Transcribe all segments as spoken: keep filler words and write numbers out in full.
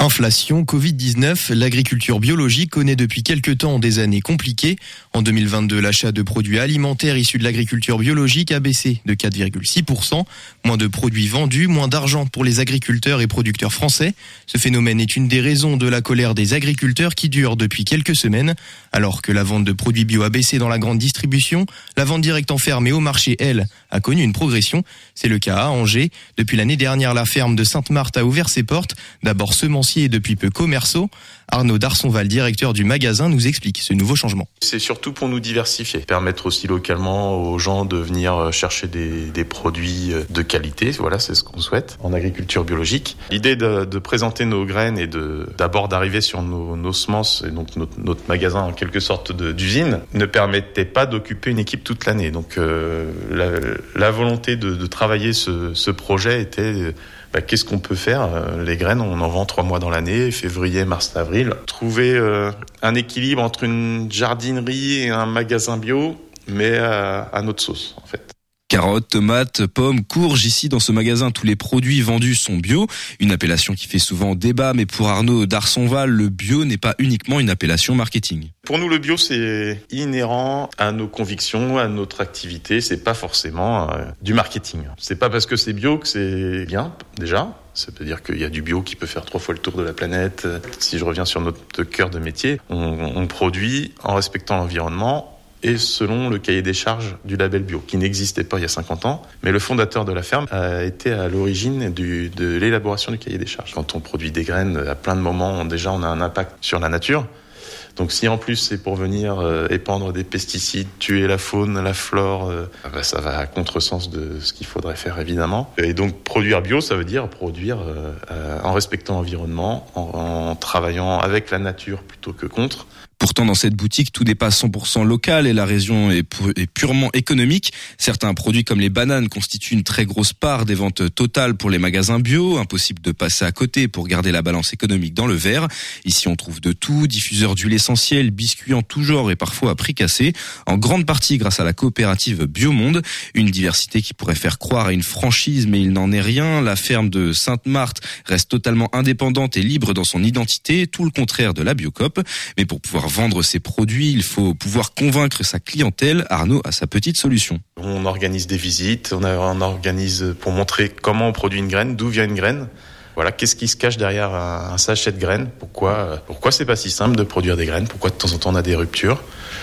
Inflation, covid dix-neuf, l'agriculture biologique connaît depuis quelques temps des années compliquées. En deux mille vingt-deux, l'achat de produits alimentaires issus de l'agriculture biologique a baissé de quatre virgule six pour cent. Moins de produits vendus, moins d'argent pour les agriculteurs et producteurs français. Ce phénomène est une des raisons de la colère des agriculteurs qui dure depuis quelques semaines. Alors que la vente de produits bio a baissé dans la grande distribution, la vente directe en ferme et au marché, elle, a connu une progression. C'est le cas à Angers. Depuis l'année dernière, la ferme de Sainte-Marthe a ouvert ses portes. D'abord semencier et depuis peu commerçaux. Arnaud Darsonval, directeur du magasin, nous explique ce nouveau changement. C'est surtout pour nous diversifier, permettre aussi localement aux gens de venir chercher des, des produits de qualité. Voilà, c'est ce qu'on souhaite en agriculture biologique. L'idée de, de présenter nos graines et de, d'abord d'arriver sur nos, nos semences, et donc notre, notre magasin en quelque sorte de, d'usine, ne permettait pas d'occuper une équipe toute l'année. Donc euh, la, la volonté de, de travailler ce, ce projet était... Bah, qu'est-ce qu'on peut faire ? Les graines, on en vend trois mois dans l'année, février, mars, avril. Trouver euh, un équilibre entre une jardinerie et un magasin bio, mais à, à notre sauce, en fait. Carottes, tomates, pommes, courges. Ici, dans ce magasin, tous les produits vendus sont bio. Une appellation qui fait souvent débat, mais pour Arnaud Darsonval, le bio n'est pas uniquement une appellation marketing. Pour nous, le bio, c'est inhérent à nos convictions, à notre activité. C'est pas forcément euh, du marketing. C'est pas parce que c'est bio que c'est bien, déjà. Ça veut dire qu'il y a du bio qui peut faire trois fois le tour de la planète. Si je reviens sur notre cœur de métier, on, on produit en respectant l'environnement et selon le cahier des charges du label bio, qui n'existait pas il y a cinquante ans. Mais le fondateur de la ferme a été à l'origine du, de l'élaboration du cahier des charges. Quand on produit des graines, à plein de moments, déjà on a un impact sur la nature. Donc si en plus c'est pour venir euh, épandre des pesticides, tuer la faune, la flore, euh, bah, ça va à contresens de ce qu'il faudrait faire évidemment. Et donc produire bio, ça veut dire produire euh, euh, en respectant l'environnement, en, en travaillant avec la nature plutôt que contre. Pourtant, dans cette boutique, tout n'est pas cent pour cent local et la région est, pu- est purement économique. Certains produits comme les bananes constituent une très grosse part des ventes totales pour les magasins bio. Impossible de passer à côté pour garder la balance économique dans le verre. Ici, on trouve de tout, diffuseurs d'huile essentielle, biscuits en tout genre et parfois à prix cassé. En grande partie grâce à la coopérative Biomonde. Une diversité qui pourrait faire croire à une franchise, mais il n'en est rien. La ferme de Sainte-Marthe reste totalement indépendante et libre dans son identité, tout le contraire de la Biocoop. Mais pour pouvoir vendre ses produits, il faut pouvoir convaincre sa clientèle. Arnaud a sa petite solution. On organise des visites, on, a, on organise pour montrer comment on produit une graine, d'où vient une graine. Voilà, qu'est-ce qui se cache derrière un, un sachet de graines ? Pourquoi, pourquoi c'est pas si simple de produire des graines ? Pourquoi de temps en temps on a des ruptures ?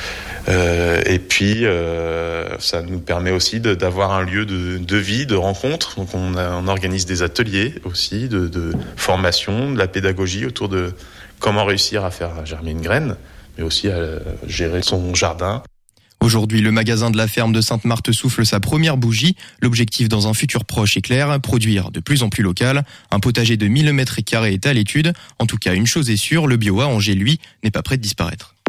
Euh, et puis, euh, ça nous permet aussi de, d'avoir un lieu de, de vie, de rencontre. Donc, on, a, on organise des ateliers aussi, de, de formation, de la pédagogie autour de comment réussir à faire germer une graine, mais aussi à gérer son jardin. Aujourd'hui, le magasin de la ferme de Sainte-Marthe souffle sa première bougie. L'objectif dans un futur proche est clair, produire de plus en plus local. Un potager de mille mètres carrés est à l'étude. En tout cas, une chose est sûre, le bio à Angers, lui, n'est pas prêt de disparaître.